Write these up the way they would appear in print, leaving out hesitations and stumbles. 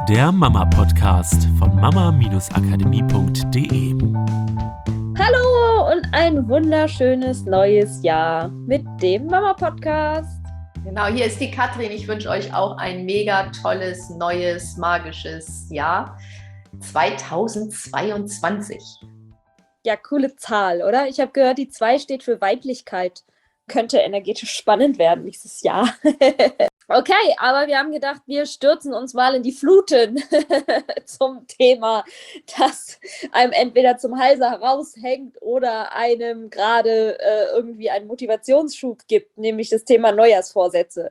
Der Mama-Podcast von mama-akademie.de. Hallo und ein wunderschönes neues Jahr mit dem Mama-Podcast. Genau, hier ist die Katrin. Ich wünsche euch auch ein mega tolles, neues, magisches Jahr 2022. Ja, coole Zahl, oder? Ich habe gehört, die 2 steht für Weiblichkeit. Könnte energetisch spannend werden dieses Jahr. Okay, aber wir haben gedacht, wir stürzen uns mal in die Fluten zum Thema, das einem entweder zum Halse heraushängt oder einem gerade irgendwie einen Motivationsschub gibt, nämlich das Thema Neujahrsvorsätze.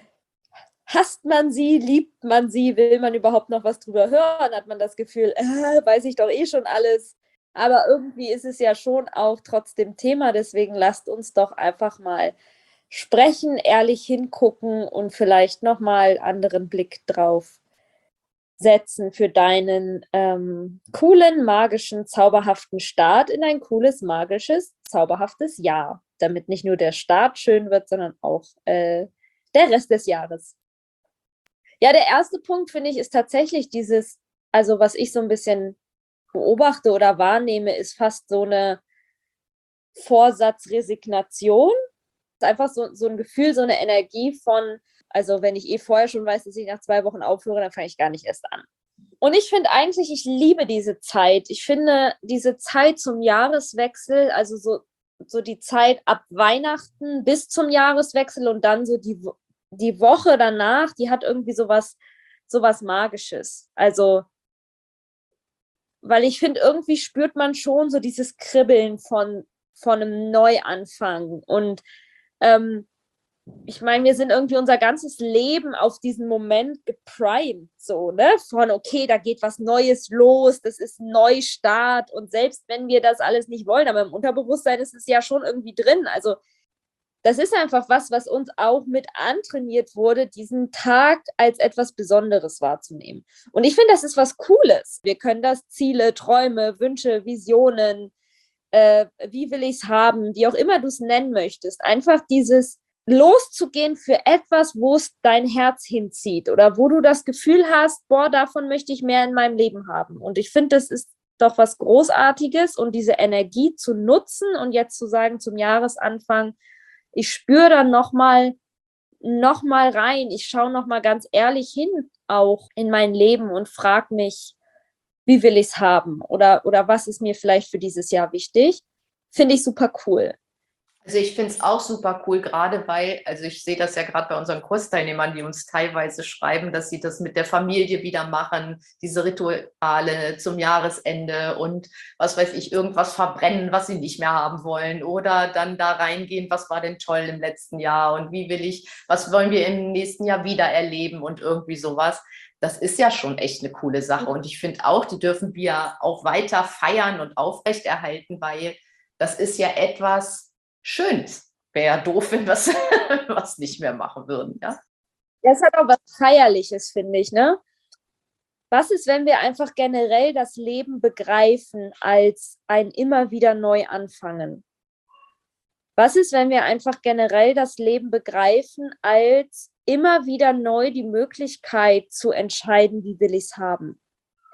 Hasst man sie, liebt man sie, will man überhaupt noch was drüber hören? Hat man das Gefühl, weiß ich doch eh schon alles? Aber irgendwie ist es ja schon auch trotzdem Thema, deswegen lasst uns doch einfach mal sprechen, ehrlich hingucken und vielleicht nochmal anderen Blick drauf setzen für deinen coolen, magischen, zauberhaften Start in ein cooles, magisches, zauberhaftes Jahr, damit nicht nur der Start schön wird, sondern auch der Rest des Jahres. Ja, der erste Punkt, finde ich, ist tatsächlich dieses, also was ich so ein bisschen beobachte oder wahrnehme, ist fast so eine Vorsatzresignation. Einfach so ein Gefühl, so eine Energie von, also wenn ich vorher schon weiß, dass ich nach 2 Wochen aufhöre, dann fange ich gar nicht erst an. Und ich finde eigentlich, ich liebe diese Zeit. Ich finde diese Zeit zum Jahreswechsel, also so die Zeit ab Weihnachten bis zum Jahreswechsel und dann so die Woche danach, die hat irgendwie sowas Magisches. Also, weil ich finde, irgendwie spürt man schon so dieses Kribbeln von einem Neuanfang und ich meine, wir sind irgendwie unser ganzes Leben auf diesen Moment geprimed, so, ne? Von, okay, da geht was Neues los, das ist ein Neustart und selbst wenn wir das alles nicht wollen, aber im Unterbewusstsein ist es ja schon irgendwie drin, also das ist einfach was uns auch mit antrainiert wurde, diesen Tag als etwas Besonderes wahrzunehmen. Und ich finde, das ist was Cooles. Wir können das Ziele, Träume, Wünsche, Visionen, wie will ich es haben, wie auch immer du es nennen möchtest, einfach dieses loszugehen für etwas, wo es dein Herz hinzieht oder wo du das Gefühl hast, boah, davon möchte ich mehr in meinem Leben haben. Und ich finde, das ist doch was Großartiges und diese Energie zu nutzen und jetzt zu sagen zum Jahresanfang, ich spüre dann noch mal rein, ich schaue noch mal ganz ehrlich hin auch in mein Leben und frage mich, wie will ich es haben oder was ist mir vielleicht für dieses Jahr wichtig, finde ich super cool. Also ich finde es auch super cool, gerade weil, also ich sehe das ja gerade bei unseren Kursteilnehmern, die uns teilweise schreiben, dass sie das mit der Familie wieder machen, diese Rituale zum Jahresende und was weiß ich, irgendwas verbrennen, was sie nicht mehr haben wollen oder dann da reingehen, was war denn toll im letzten Jahr und was wollen wir im nächsten Jahr wieder erleben und irgendwie sowas. Das ist ja schon echt eine coole Sache und ich finde auch, die dürfen wir auch weiter feiern und aufrechterhalten, weil das ist ja etwas Schönes. Wäre ja doof, wenn wir was nicht mehr machen würden, ja. Das hat auch was Feierliches, finde ich, ne? Was ist, wenn wir einfach generell das Leben begreifen als ein immer wieder neu anfangen? Was ist, wenn wir einfach generell das Leben begreifen als immer wieder neu die Möglichkeit zu entscheiden, wie will ich es haben?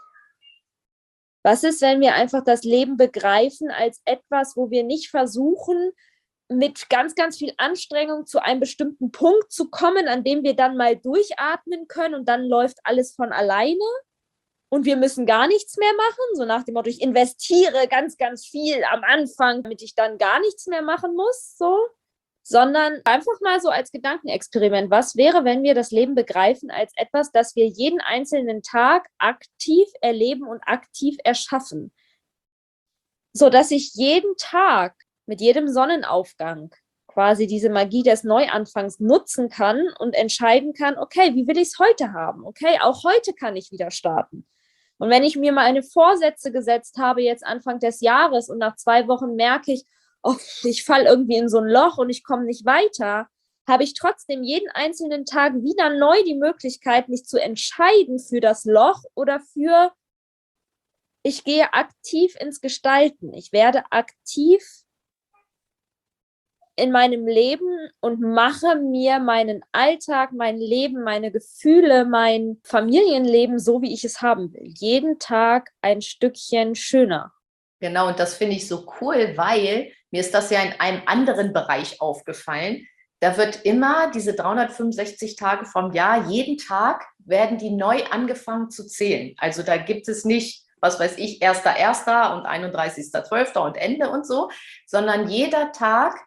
Was ist, wenn wir einfach das Leben begreifen als etwas, wo wir nicht versuchen, mit ganz, ganz viel Anstrengung zu einem bestimmten Punkt zu kommen, an dem wir dann mal durchatmen können und dann läuft alles von alleine und wir müssen gar nichts mehr machen, so nach dem Motto, ich investiere ganz, ganz viel am Anfang, damit ich dann gar nichts mehr machen muss, so, sondern einfach mal so als Gedankenexperiment, was wäre, wenn wir das Leben begreifen als etwas, das wir jeden einzelnen Tag aktiv erleben und aktiv erschaffen, sodass ich jeden Tag mit jedem Sonnenaufgang quasi diese Magie des Neuanfangs nutzen kann und entscheiden kann, okay, wie will ich es heute haben? Okay, auch heute kann ich wieder starten. Und wenn ich mir mal eine Vorsätze gesetzt habe, jetzt Anfang des Jahres und nach 2 Wochen merke ich, oh, ich falle irgendwie in so ein Loch und ich komme nicht weiter, habe ich trotzdem jeden einzelnen Tag wieder neu die Möglichkeit, mich zu entscheiden für das Loch oder für, ich gehe aktiv ins Gestalten. Ich werde aktiv in meinem Leben und mache mir meinen Alltag, mein Leben, meine Gefühle, mein Familienleben so, wie ich es haben will. Jeden Tag ein Stückchen schöner. Genau, und das finde ich so cool, weil mir ist das ja in einem anderen Bereich aufgefallen. Da wird immer diese 365 Tage vom Jahr, jeden Tag werden die neu angefangen zu zählen. Also da gibt es nicht, was weiß ich, 1.1. und 31.12. und Ende und so, sondern jeder Tag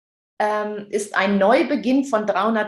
ist ein Neubeginn von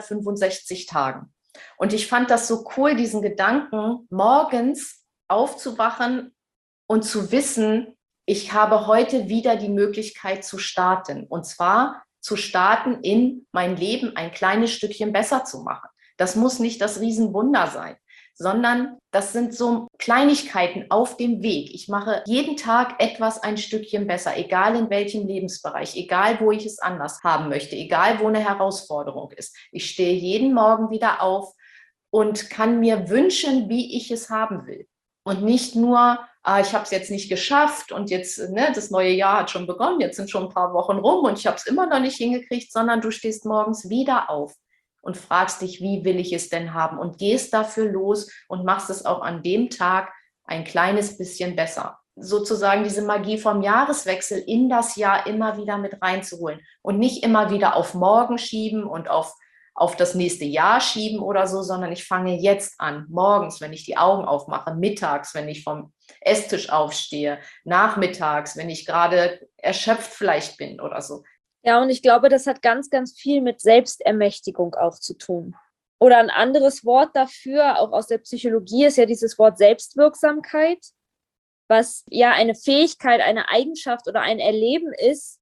365 Tagen. Und ich fand das so cool, diesen Gedanken, morgens aufzuwachen und zu wissen, ich habe heute wieder die Möglichkeit zu starten. Und zwar zu starten, in mein Leben ein kleines Stückchen besser zu machen. Das muss nicht das Riesenwunder sein, sondern das sind so Kleinigkeiten auf dem Weg. Ich mache jeden Tag etwas ein Stückchen besser, egal in welchem Lebensbereich, egal wo ich es anders haben möchte, egal wo eine Herausforderung ist. Ich stehe jeden Morgen wieder auf und kann mir wünschen, wie ich es haben will. Und nicht nur, ich habe es jetzt nicht geschafft und jetzt, das neue Jahr hat schon begonnen, jetzt sind schon ein paar Wochen rum und ich habe es immer noch nicht hingekriegt, sondern du stehst morgens wieder auf und fragst dich, wie will ich es denn haben, und gehst dafür los und machst es auch an dem Tag ein kleines bisschen besser. Sozusagen diese Magie vom Jahreswechsel in das Jahr immer wieder mit reinzuholen und nicht immer wieder auf morgen schieben und auf das nächste Jahr schieben oder so, sondern ich fange jetzt an, morgens, wenn ich die Augen aufmache, mittags, wenn ich vom Esstisch aufstehe, nachmittags, wenn ich gerade erschöpft vielleicht bin oder so. Ja, und ich glaube, das hat ganz, ganz viel mit Selbstermächtigung auch zu tun. Oder ein anderes Wort dafür, auch aus der Psychologie, ist ja dieses Wort Selbstwirksamkeit, was ja eine Fähigkeit, eine Eigenschaft oder ein Erleben ist,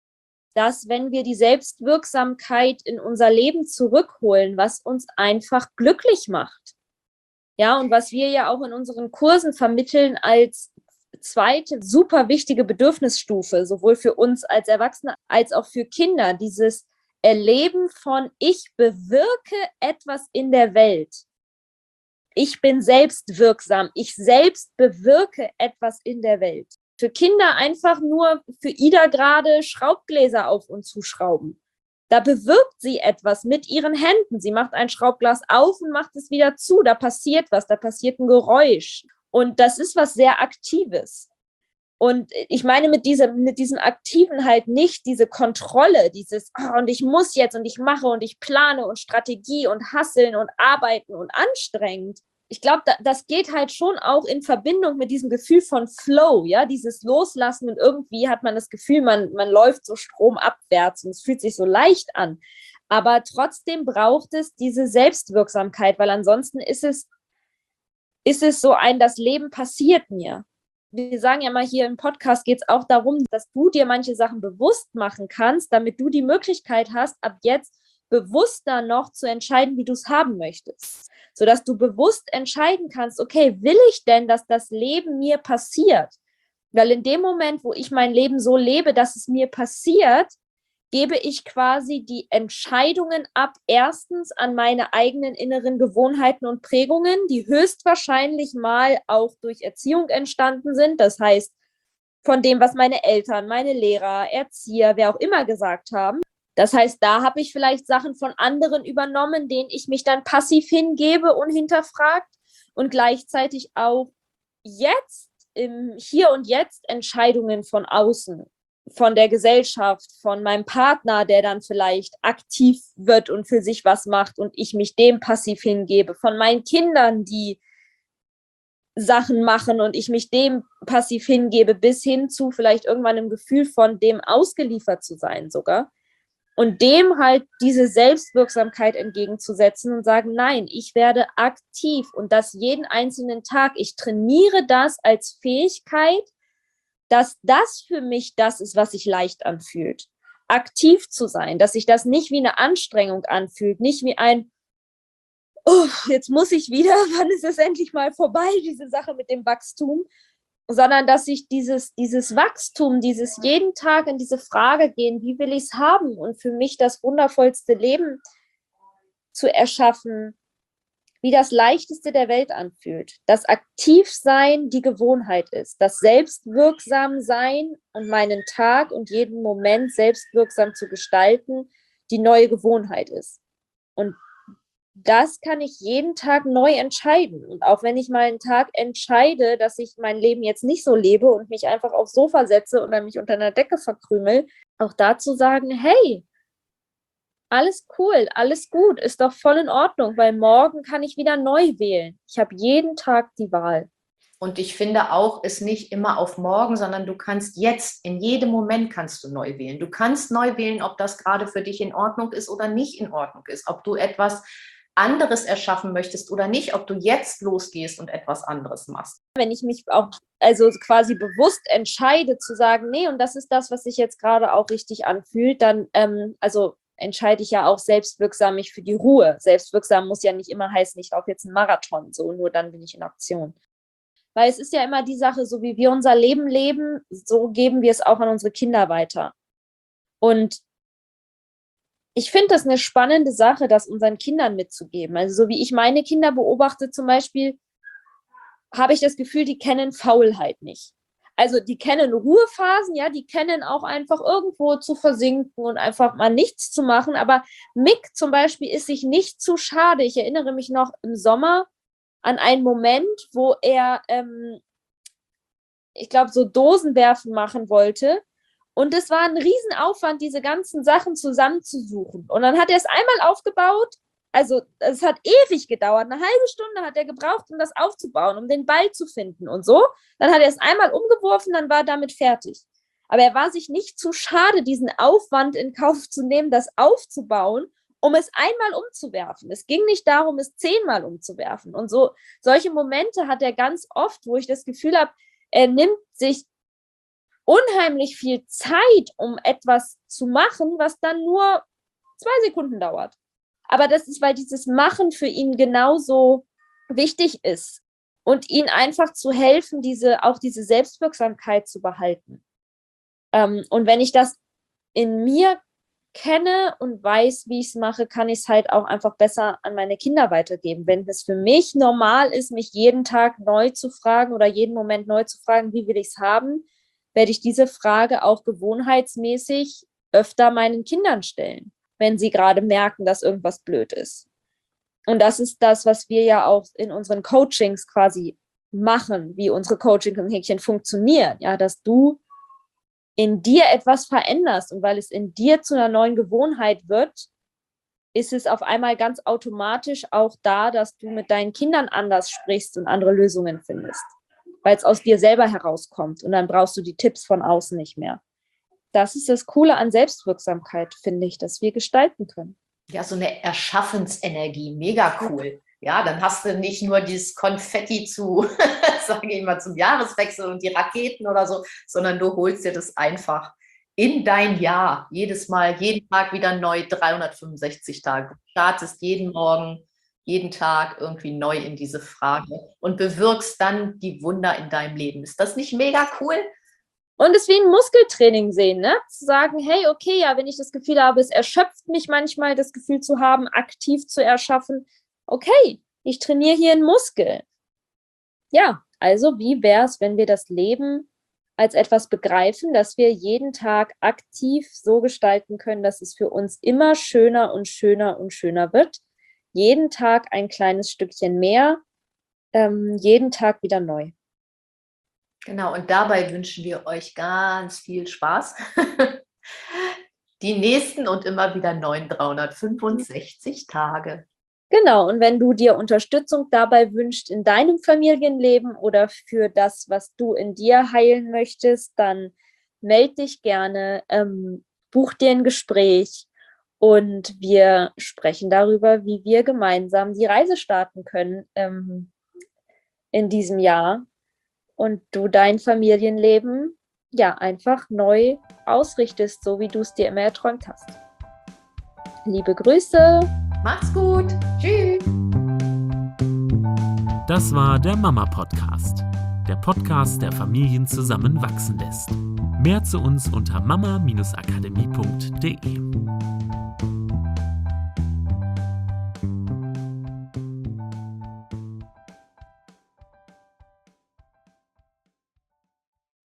dass, wenn wir die Selbstwirksamkeit in unser Leben zurückholen, was uns einfach glücklich macht. Ja, und was wir ja auch in unseren Kursen vermitteln als zweite super wichtige Bedürfnisstufe, sowohl für uns als Erwachsene als auch für Kinder, dieses Erleben von: ich bewirke etwas in der Welt. Ich bin selbstwirksam. Ich selbst bewirke etwas in der Welt. Für Kinder einfach nur für Ida gerade Schraubgläser auf und zuschrauben. Da bewirkt sie etwas mit ihren Händen. Sie macht ein Schraubglas auf und macht es wieder zu. Da passiert was, da passiert ein Geräusch. Und das ist was sehr Aktives. Und ich meine mit diesem Aktiven halt nicht diese Kontrolle, dieses, und ich muss jetzt und ich mache und ich plane und Strategie und hasseln und arbeiten und anstrengend. Ich glaube, das geht halt schon auch in Verbindung mit diesem Gefühl von Flow, ja, dieses Loslassen, und irgendwie hat man das Gefühl, man läuft so stromabwärts und es fühlt sich so leicht an. Aber trotzdem braucht es diese Selbstwirksamkeit, weil ansonsten ist es so das Leben passiert mir. Wir sagen ja mal, hier im Podcast geht es auch darum, dass du dir manche Sachen bewusst machen kannst, damit du die Möglichkeit hast, ab jetzt bewusster noch zu entscheiden, wie du es haben möchtest. Sodass du bewusst entscheiden kannst, okay, will ich denn, dass das Leben mir passiert? Weil in dem Moment, wo ich mein Leben so lebe, dass es mir passiert, gebe ich quasi die Entscheidungen ab, erstens an meine eigenen inneren Gewohnheiten und Prägungen, die höchstwahrscheinlich mal auch durch Erziehung entstanden sind. Das heißt, von dem, was meine Eltern, meine Lehrer, Erzieher, wer auch immer gesagt haben. Das heißt, da habe ich vielleicht Sachen von anderen übernommen, denen ich mich dann passiv hingebe, unhinterfragt, und gleichzeitig auch jetzt, im Hier und Jetzt, Entscheidungen von außen, von der Gesellschaft, von meinem Partner, der dann vielleicht aktiv wird und für sich was macht und ich mich dem passiv hingebe, von meinen Kindern, die Sachen machen und ich mich dem passiv hingebe, bis hin zu vielleicht irgendwann im Gefühl von dem ausgeliefert zu sein sogar. Und dem halt diese Selbstwirksamkeit entgegenzusetzen und sagen, nein, ich werde aktiv, und das jeden einzelnen Tag. Ich trainiere das als Fähigkeit, dass das für mich das ist, was sich leicht anfühlt. Aktiv zu sein, dass sich das nicht wie eine Anstrengung anfühlt, nicht wie ein, oh, jetzt muss ich wieder, wann ist es endlich mal vorbei, diese Sache mit dem Wachstum, sondern dass sich dieses Wachstum, dieses jeden Tag in diese Frage gehen, wie will ich es haben, und für mich das wundervollste Leben zu erschaffen, wie das Leichteste der Welt anfühlt. Das Aktivsein die Gewohnheit ist. Das Selbstwirksamsein und meinen Tag und jeden Moment selbstwirksam zu gestalten, die neue Gewohnheit ist. Und das kann ich jeden Tag neu entscheiden. Und auch wenn ich mal einen Tag entscheide, dass ich mein Leben jetzt nicht so lebe und mich einfach aufs Sofa setze oder mich unter einer Decke verkrümel, auch dazu sagen, hey, alles cool, alles gut, ist doch voll in Ordnung, weil morgen kann ich wieder neu wählen. Ich habe jeden Tag die Wahl. Und ich finde auch, es nicht immer auf morgen, sondern du kannst jetzt, in jedem Moment kannst du neu wählen. Du kannst neu wählen, ob das gerade für dich in Ordnung ist oder nicht in Ordnung ist, ob du etwas anderes erschaffen möchtest oder nicht, ob du jetzt losgehst und etwas anderes machst. Wenn ich mich auch quasi bewusst entscheide zu sagen, nee, und das ist das, was sich jetzt gerade auch richtig anfühlt, dann entscheide ich ja auch selbstwirksam mich für die Ruhe. Selbstwirksam muss ja nicht immer heißen, ich laufe jetzt einen Marathon, so nur dann bin ich in Aktion. Weil es ist ja immer die Sache, so wie wir unser Leben leben, so geben wir es auch an unsere Kinder weiter. Und ich finde das eine spannende Sache, das unseren Kindern mitzugeben. Also so wie ich meine Kinder beobachte zum Beispiel, habe ich das Gefühl, die kennen Faulheit nicht. Also die kennen Ruhephasen, ja, die kennen auch einfach irgendwo zu versinken und einfach mal nichts zu machen. Aber Mick zum Beispiel ist sich nicht zu schade. Ich erinnere mich noch im Sommer an einen Moment, wo er, ich glaube, so Dosenwerfen machen wollte. Und es war ein Riesenaufwand, diese ganzen Sachen zusammenzusuchen. Und dann hat er es einmal aufgebaut. Also es hat ewig gedauert, eine halbe Stunde hat er gebraucht, um das aufzubauen, um den Ball zu finden und so. Dann hat er es einmal umgeworfen, dann war er damit fertig. Aber er war sich nicht zu schade, diesen Aufwand in Kauf zu nehmen, das aufzubauen, um es einmal umzuwerfen. Es ging nicht darum, es 10-mal umzuwerfen. Und so solche Momente hat er ganz oft, wo ich das Gefühl habe, er nimmt sich unheimlich viel Zeit, um etwas zu machen, was dann nur 2 Sekunden dauert. Aber das ist, weil dieses Machen für ihn genauso wichtig ist und ihn einfach zu helfen, diese Selbstwirksamkeit zu behalten. Und wenn ich das in mir kenne und weiß, wie ich es mache, kann ich es halt auch einfach besser an meine Kinder weitergeben. Wenn es für mich normal ist, mich jeden Tag neu zu fragen oder jeden Moment neu zu fragen, wie will ich es haben, werde ich diese Frage auch gewohnheitsmäßig öfter meinen Kindern stellen, wenn sie gerade merken, dass irgendwas blöd ist. Und das ist das, was wir ja auch in unseren Coachings quasi machen, wie unsere Coaching-Häkchen funktionieren, ja, dass du in dir etwas veränderst und weil es in dir zu einer neuen Gewohnheit wird, ist es auf einmal ganz automatisch auch da, dass du mit deinen Kindern anders sprichst und andere Lösungen findest, weil es aus dir selber herauskommt und dann brauchst du die Tipps von außen nicht mehr. Das ist das Coole an Selbstwirksamkeit, finde ich, dass wir gestalten können. Ja, so eine Erschaffensenergie, mega cool. Ja, dann hast du nicht nur dieses Konfetti sage ich mal, zum Jahreswechsel und die Raketen oder so, sondern du holst dir das einfach in dein Jahr. Jedes Mal, jeden Tag wieder neu, 365 Tage. Du startest jeden Morgen, jeden Tag irgendwie neu in diese Frage und bewirkst dann die Wunder in deinem Leben. Ist das nicht mega cool? Und es wie ein Muskeltraining sehen, ne? Zu sagen, hey, okay, ja, wenn ich das Gefühl habe, es erschöpft mich manchmal, das Gefühl zu haben, aktiv zu erschaffen, okay, ich trainiere hier einen Muskel. Ja, also wie wäre es, wenn wir das Leben als etwas begreifen, dass wir jeden Tag aktiv so gestalten können, dass es für uns immer schöner und schöner und schöner wird. Jeden Tag ein kleines Stückchen mehr, jeden Tag wieder neu. Genau, und dabei wünschen wir euch ganz viel Spaß. Die nächsten und immer wieder neuen 365 Tage. Genau, und wenn du dir Unterstützung dabei wünschst in deinem Familienleben oder für das, was du in dir heilen möchtest, dann melde dich gerne, buch dir ein Gespräch und wir sprechen darüber, wie wir gemeinsam die Reise starten können in diesem Jahr und du dein Familienleben ja einfach neu ausrichtest, so wie du es dir immer erträumt hast. Liebe Grüße! Macht's gut. Tschüss. Das war der Mama-Podcast. Der Podcast, der Familien zusammenwachsen lässt. Mehr zu uns unter mama-akademie.de.